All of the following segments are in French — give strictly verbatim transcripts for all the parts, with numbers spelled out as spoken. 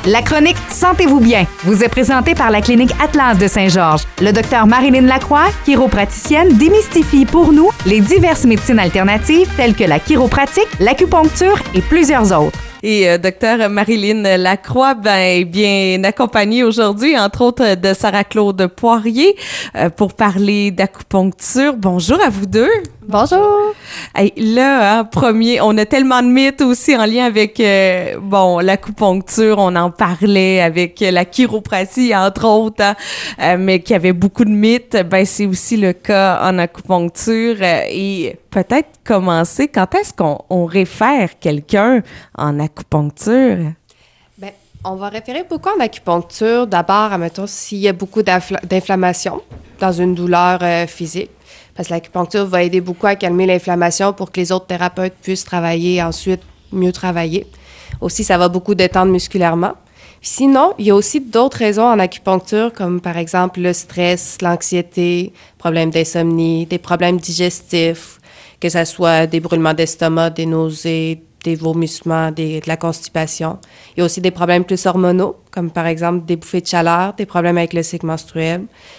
La chronique Sentez-vous bien vous est présentée par la clinique Atlas de Saint-Georges. Le docteur Marilyn Lacroix, chiropraticienne, démystifie pour nous les diverses médecines alternatives telles que la chiropratique, l'acupuncture et plusieurs autres. Et euh, docteur Marilyn Lacroix, ben bien accompagnée aujourd'hui, entre autres de Sarah-Claude Poirier, euh, pour parler d'acupuncture. Bonjour à vous deux. Bonjour. Hey, là, hein, premier, on a tellement de mythes aussi en lien avec euh, bon l'acupuncture. On en parlait avec la chiropratie, entre autres, hein, euh, mais qu'il y avait beaucoup de mythes. Ben c'est aussi le cas en acupuncture. Euh, et peut-être commencer, quand est-ce qu'on on réfère quelqu'un en acupuncture? Bien, on va référer beaucoup en acupuncture. D'abord, admettons, s'il y a beaucoup d'infl- d'inflammation dans une douleur euh, physique. Parce que l'acupuncture va aider beaucoup à calmer l'inflammation pour que les autres thérapeutes puissent travailler ensuite, mieux travailler. Aussi, ça va beaucoup détendre musculairement. Sinon, il y a aussi d'autres raisons en acupuncture, comme par exemple le stress, l'anxiété, problèmes d'insomnie, des problèmes digestifs, que ce soit des brûlements d'estomac, des nausées, des vomissements, des, de la constipation. Il y a aussi des problèmes plus hormonaux, comme par exemple des bouffées de chaleur, des problèmes avec le cycle menstruel.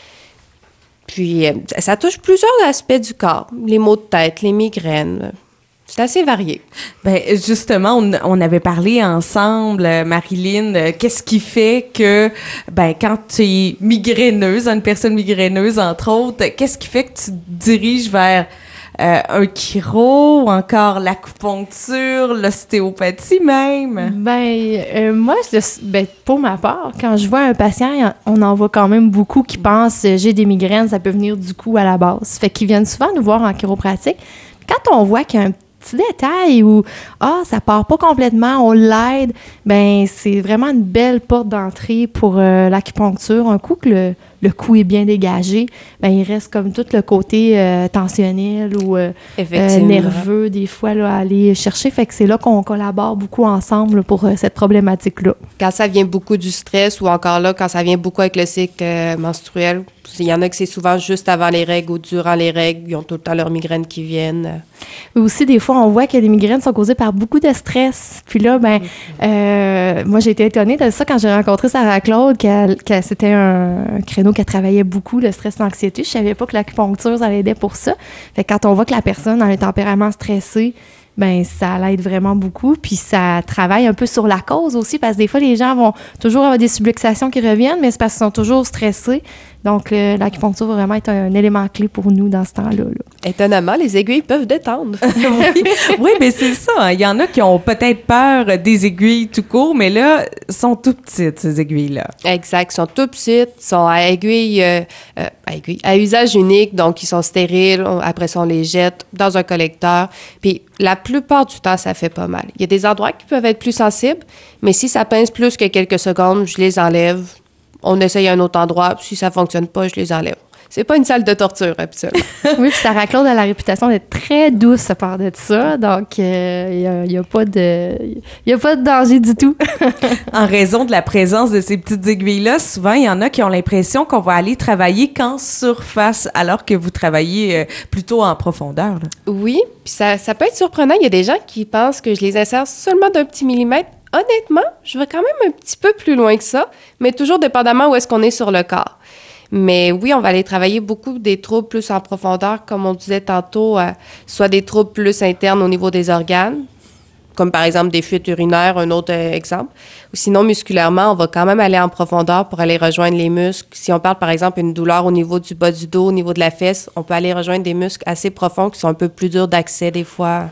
Puis, ça touche plusieurs aspects du corps, les maux de tête, les migraines. C'est assez varié. Ben justement, on, on avait parlé ensemble, Marilyn, euh, qu'est-ce qui fait que, ben quand tu es migraineuse, une personne migraineuse, entre autres, qu'est-ce qui fait que tu te diriges vers euh, un chiro ou encore l'acupuncture, l'ostéopathie même? Ben, euh, moi, je, ben, pour ma part, quand je vois un patient, on en voit quand même beaucoup qui pensent euh, j'ai des migraines, ça peut venir du cou à la base. Fait qu'ils viennent souvent nous voir en chiropratique. Quand on voit qu'il y a un petit détail où ah ça part pas complètement, on l'aide, ben c'est vraiment une belle porte d'entrée pour euh, l'acupuncture. Un coup que le, le cou est bien dégagé, ben il reste comme tout le côté euh, tensionnel ou euh, euh, nerveux des fois là, à aller chercher. Fait que c'est là qu'on collabore beaucoup ensemble pour euh, cette problématique-là. Quand ça vient beaucoup du stress ou encore là, quand ça vient beaucoup avec le cycle euh, menstruel, il y en a que c'est souvent juste avant les règles ou durant les règles, ils ont tout le temps leurs migraines qui viennent. Aussi, des fois, on voit que les migraines sont causées par beaucoup de stress. Puis là, ben, euh, moi, j'ai été étonnée de ça quand j'ai rencontré Sarah-Claude, qu'elle, que c'était un, un créneau qu'elle travaillait beaucoup, le stress, l'anxiété. Je savais pas que l'acupuncture, ça l'aidait pour ça. Fait que quand on voit que la personne a un tempérament stressé, ben ça l'aide vraiment beaucoup. Puis ça travaille un peu sur la cause aussi, parce que des fois, les gens vont toujours avoir des subluxations qui reviennent, mais c'est parce qu'ils sont toujours stressés. Donc, euh, l'acupuncture va vraiment être un, un élément clé pour nous dans ce temps-là. Là. Étonnamment, les aiguilles peuvent détendre. oui, oui, mais c'est ça. Hein. Il y en a qui ont peut-être peur des aiguilles tout court, mais là, sont tout petites, ces aiguilles-là. Exact. Ils sont tout petites, sont à aiguille, euh, euh, à aiguille, à usage unique, donc ils sont stériles. Après ça, on les jette dans un collecteur. Puis, la plupart du temps, ça fait pas mal. Il y a des endroits qui peuvent être plus sensibles, mais si ça pince plus que quelques secondes, je les enlève. On essaye un autre endroit. Si ça fonctionne pas, je les enlève. C'est pas une salle de torture, habituellement. Oui, puis Sarah-Claude a la réputation d'être très douce à part de ça. Donc, il euh, n'y a, a pas de y a pas de danger du tout. En raison de la présence de ces petites aiguilles-là, souvent, il y en a qui ont l'impression qu'on va aller travailler qu'en surface, alors que vous travaillez euh, plutôt en profondeur. Là. Oui, puis ça, ça peut être surprenant. Il y a des gens qui pensent que je les insère seulement d'un petit millimètre. Honnêtement, je vais quand même un petit peu plus loin que ça, mais toujours dépendamment où est-ce qu'on est sur le corps. Mais oui, on va aller travailler beaucoup des troubles plus en profondeur, comme on disait tantôt, euh, soit des troubles plus internes au niveau des organes, comme par exemple des fuites urinaires, un autre euh, exemple. Ou sinon, musculairement, on va quand même aller en profondeur pour aller rejoindre les muscles. Si on parle par exemple d'une douleur au niveau du bas du dos, au niveau de la fesse, on peut aller rejoindre des muscles assez profonds qui sont un peu plus durs d'accès des fois.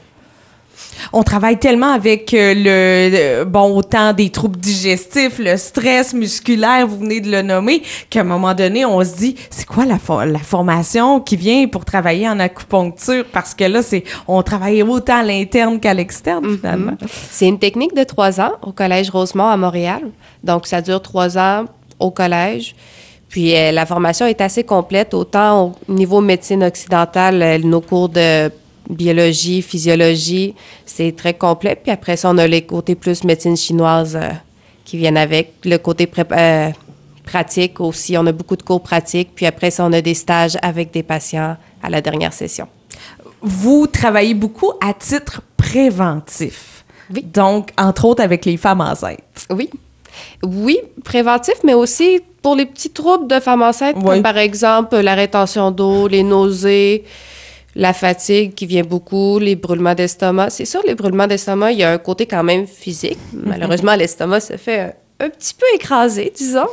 On travaille tellement avec euh, le, le, bon, autant des troubles digestifs, le stress musculaire, vous venez de le nommer, qu'à un moment donné, on se dit, c'est quoi la, for- la formation qui vient pour travailler en acupuncture? Parce que là, c'est, on travaille autant à l'interne qu'à l'externe, mm-hmm. finalement. C'est une technique de trois ans au Collège Rosemont à Montréal. Donc, ça dure trois ans au collège. Puis, euh, la formation est assez complète, autant au niveau médecine occidentale, euh, nos cours de biologie, physiologie, c'est très complet. Puis après ça, on a les côtés plus médecine chinoise euh, qui viennent avec. Le côté pré- euh, pratique aussi, on a beaucoup de cours pratiques. Puis après ça, on a des stages avec des patients à la dernière session. Vous travaillez beaucoup à titre préventif. Oui. Donc, entre autres, avec les femmes enceintes. Oui. Oui, préventif, mais aussi pour les petits troubles de femmes enceintes, Oui. comme par exemple la rétention d'eau, les nausées, la fatigue qui vient beaucoup, les brûlements d'estomac. C'est sûr, les brûlements d'estomac, il y a un côté quand même physique. Malheureusement, l'estomac se fait un, un petit peu écrasé, disons,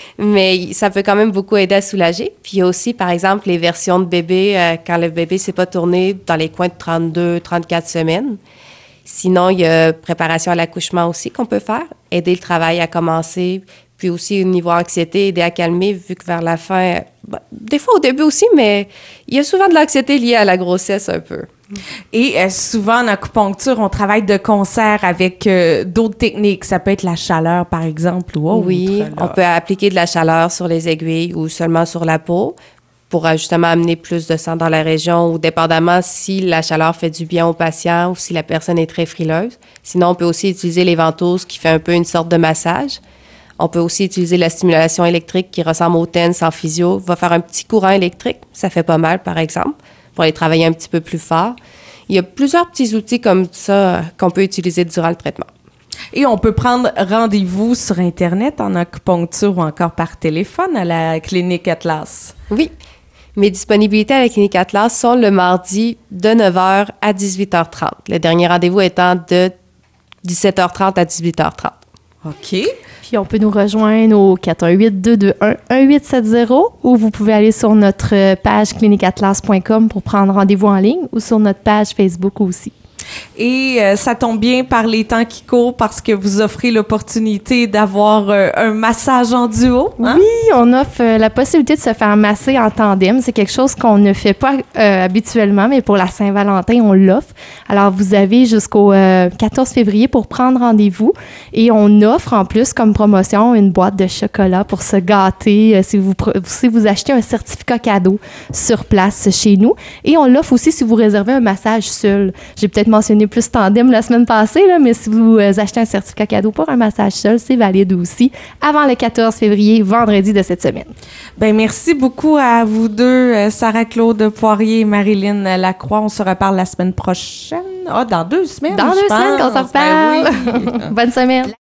mais ça peut quand même beaucoup aider à soulager. Puis il y a aussi, par exemple, les versions de bébé, euh, quand le bébé ne s'est pas tourné dans les coins de trente-deux, trente-quatre semaines. Sinon, il y a préparation à l'accouchement aussi qu'on peut faire, aider le travail à commencer, puis aussi au niveau anxiété, aider à calmer, vu que vers la fin, ben, des fois au début aussi, mais il y a souvent de l'anxiété liée à la grossesse un peu. Et euh, souvent, en acupuncture, on travaille de concert avec euh, d'autres techniques. Ça peut être la chaleur, par exemple, ou autre. Oui, là. on peut appliquer de la chaleur sur les aiguilles ou seulement sur la peau pour euh, justement amener plus de sang dans la région ou dépendamment si la chaleur fait du bien au patient ou si la personne est très frileuse. Sinon, on peut aussi utiliser les ventouses qui fait un peu une sorte de massage. On peut aussi utiliser la stimulation électrique qui ressemble au TENS en physio, va faire un petit courant électrique, ça fait pas mal par exemple, pour aller travailler un petit peu plus fort. Il y a plusieurs petits outils comme ça qu'on peut utiliser durant le traitement. Et on peut prendre rendez-vous sur Internet en acupuncture ou encore par téléphone à la clinique Atlas. Oui, mes disponibilités à la clinique Atlas sont le mardi de neuf heures à dix-huit heures trente. Le dernier rendez-vous étant de dix-sept heures trente à dix-huit heures trente. OK. Puis on peut nous rejoindre au quatre un huit, deux deux un, un huit sept zéro ou vous pouvez aller sur notre page clinique atlas point com pour prendre rendez-vous en ligne ou sur notre page Facebook aussi. Et euh, ça tombe bien par les temps qui courent parce que vous offrez l'opportunité d'avoir euh, un massage en duo. Hein? Oui, on offre euh, la possibilité de se faire masser en tandem. C'est quelque chose qu'on ne fait pas euh, habituellement, mais pour la Saint-Valentin, on l'offre. Alors, vous avez jusqu'au euh, quatorze février pour prendre rendez-vous et on offre en plus comme promotion une boîte de chocolat pour se gâter euh, si, vous, si vous achetez un certificat cadeau sur place chez nous. Et on l'offre aussi si vous réservez un massage seul. J'ai peut-être mentionné plus tandem la semaine passée, là, mais si vous euh, achetez un certificat cadeau pour un massage seul, c'est valide aussi avant le quatorze février, vendredi de cette semaine. Ben merci beaucoup à vous deux, euh, Sarah-Claude Poirier et Marilyn Lacroix. On se reparle la semaine prochaine. Ah, dans deux semaines, Dans je deux pense. semaines qu'on s'en reparle. Ben oui. Bonne semaine.